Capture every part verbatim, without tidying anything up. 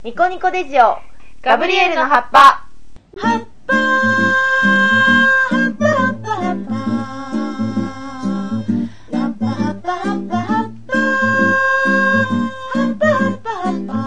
ニコニコデジオガブリエルの葉っぱ。 葉っぱ葉っぱ葉っぱ葉っぱ葉っぱ葉っぱ葉っぱ葉っぱ葉っぱ葉っぱ葉っぱ。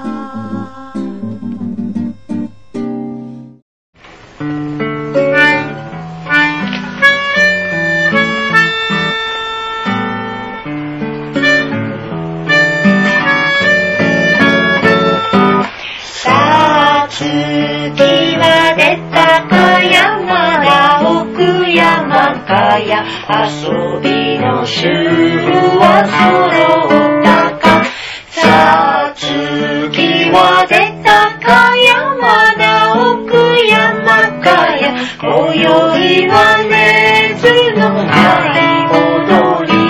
遊びの週は揃ったか。さあ次は出たか。山田奥山かや。今宵は根津の舞踊り。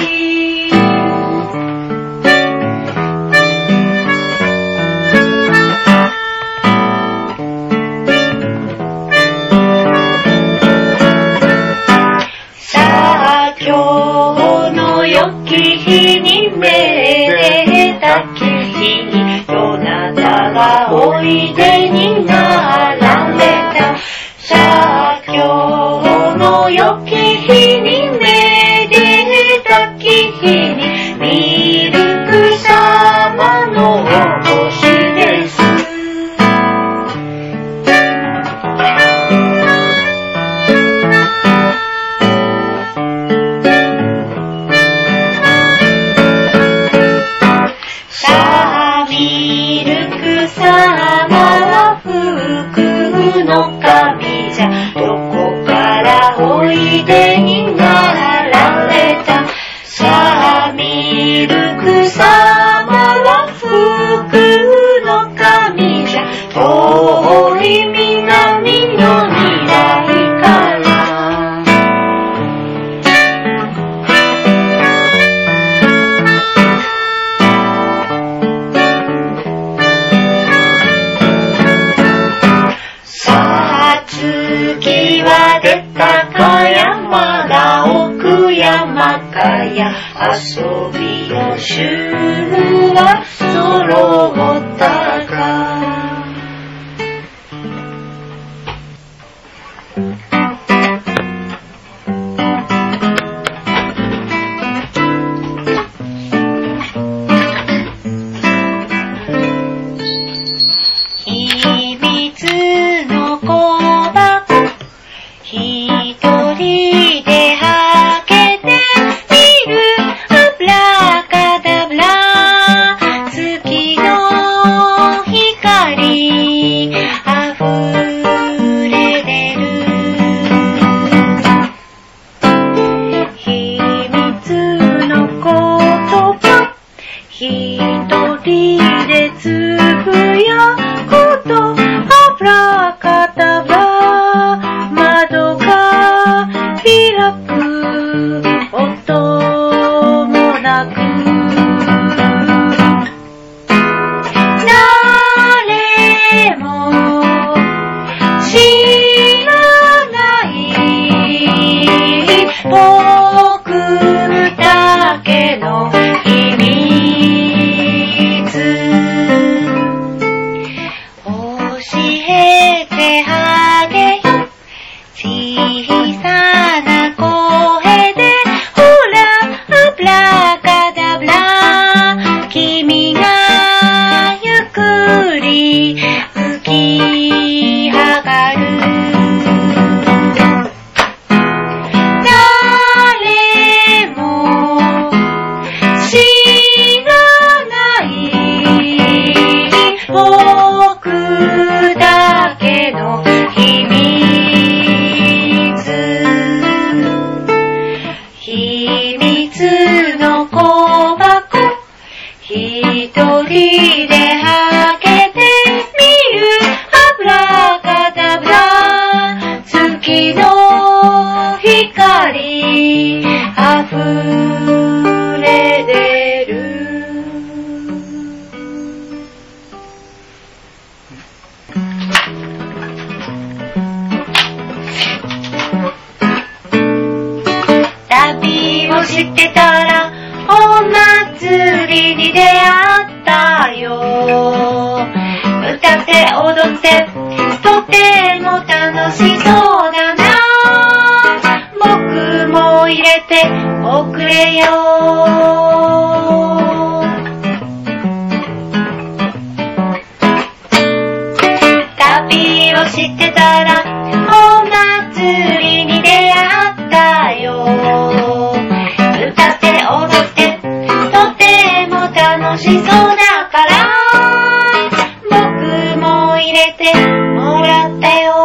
日にめでたき日にどなたがおいでになられた。さあ今日の良き日にめでたき日にミルク様のお越しです。おいでになられた。さあミルク様は福の神じゃ。遠い南の未来から。さあ次は出たか。山田奥山かや。遊びの週は揃ったか。秘密の小箱一人で開けてみる。アブラカダブラ。月の光溢れ出る。秘密の言葉一人でつぶやくと。アブラカダブラ。窓が開く音もなく。誰も知らない僕だけの秘密。教えてあげよ。小さな声でほらアブラカダブラ。君がゆっくり浮き上がる。誰も知らない僕だけの秘密。秘密の小箱一人で開けてみる。アブラカダブラ。月の光溢れ出る。旅をしてたらお祭りに出会ったよ。 踊ってとても楽しそうだな。僕も入れておくれよ。旅をしてたらお祭りに出会ったよ。歌って踊ってとても楽しそうだから僕も入れてもらったよ。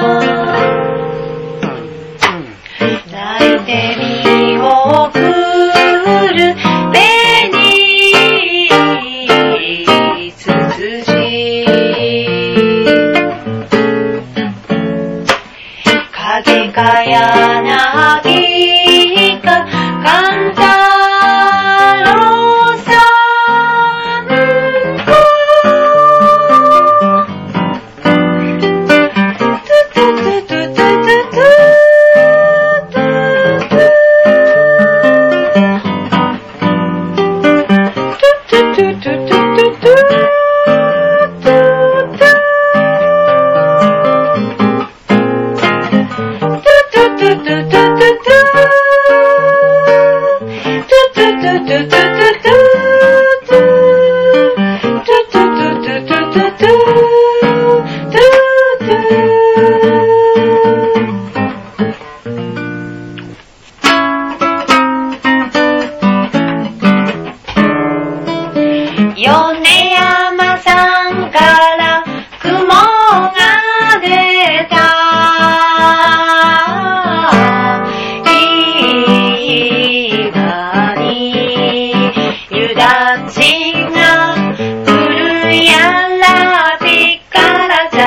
泣いてみよう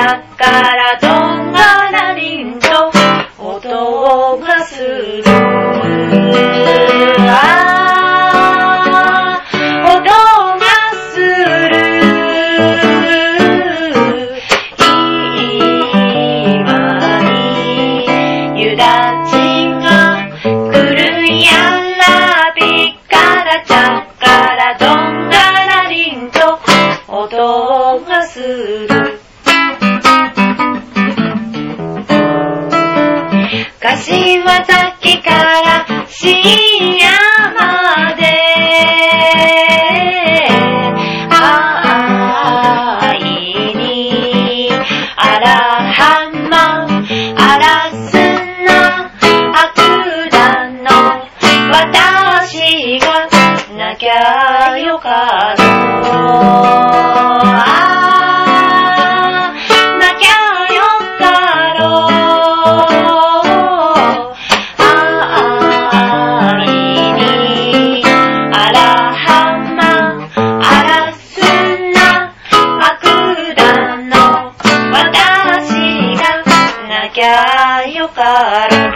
ゃっからどんがらりんと音がする。あー、音がする。今に夕立が来るやらびからちゃっからどんがらりんと音がする。柏崎から深夜まで愛にあらはまあらすなあくだの私がなきゃよかろう。なきゃよかろう。愛にあらはまあらすなあくだの私がなきゃよかろう。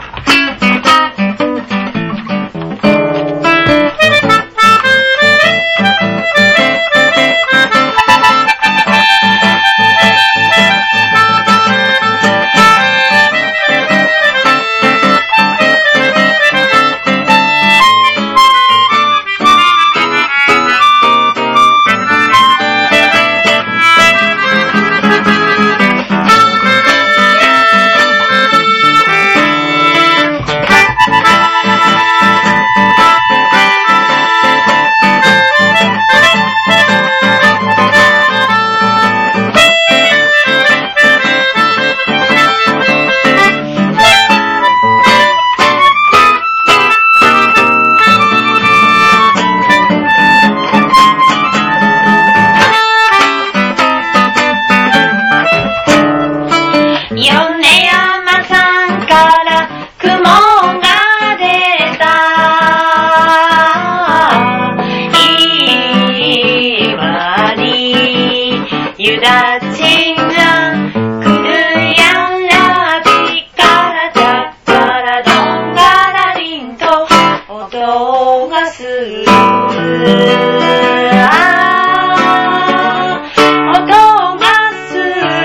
夕立が来るやらびからちゃっからどんがらりんと音がする。あー、音がする。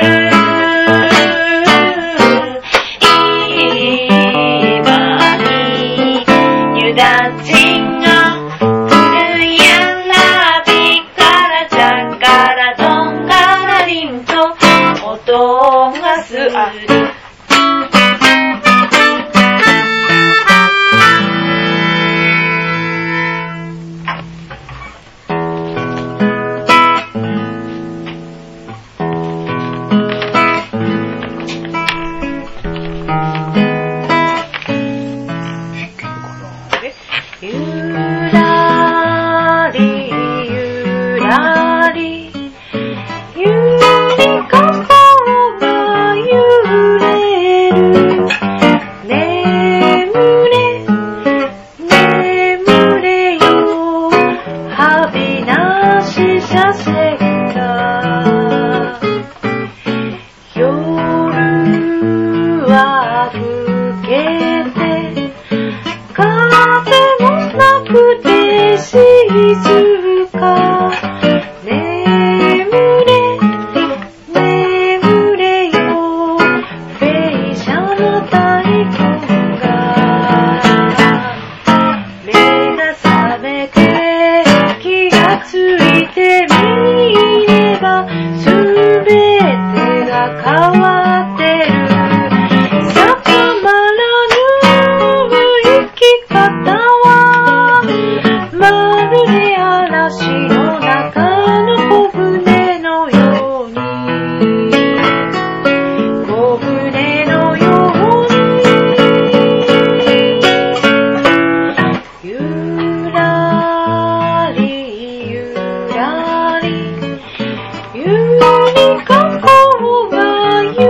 今に夕立が来るやらびからちゃっからどんが音がする。ゆらりゆらりゆりかこゆりかこがゆ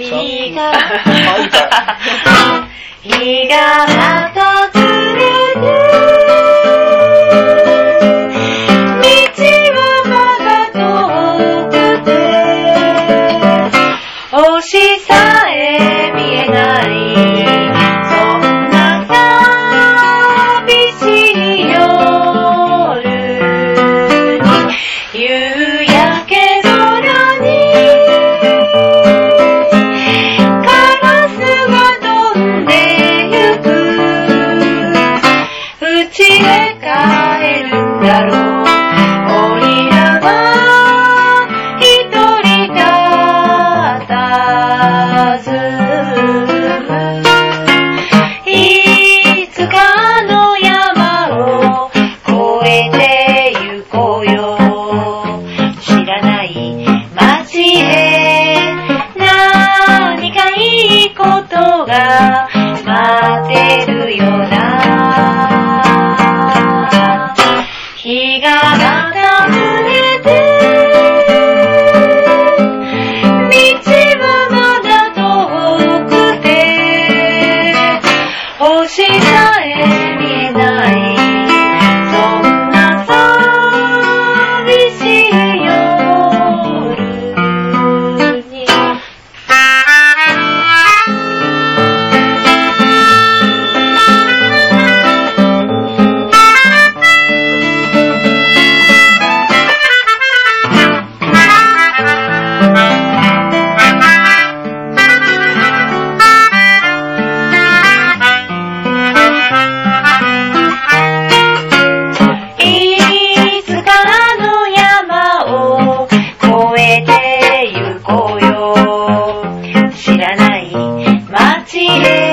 日が日が訪れて道はまだ遠くて星さえ見えないそんな寂しい夜に夕焼け空にカラスが飛んでゆく家へ帰るんだろうおいらは一人たたずいつかの山を越えてゆこうよ知らない街へ何かいいことが待ってるよな日がまた暮れて道はまだ遠くて星さえ見えないそんな寂しい夜にいつかの山を越えてゆこうよ知らない街へ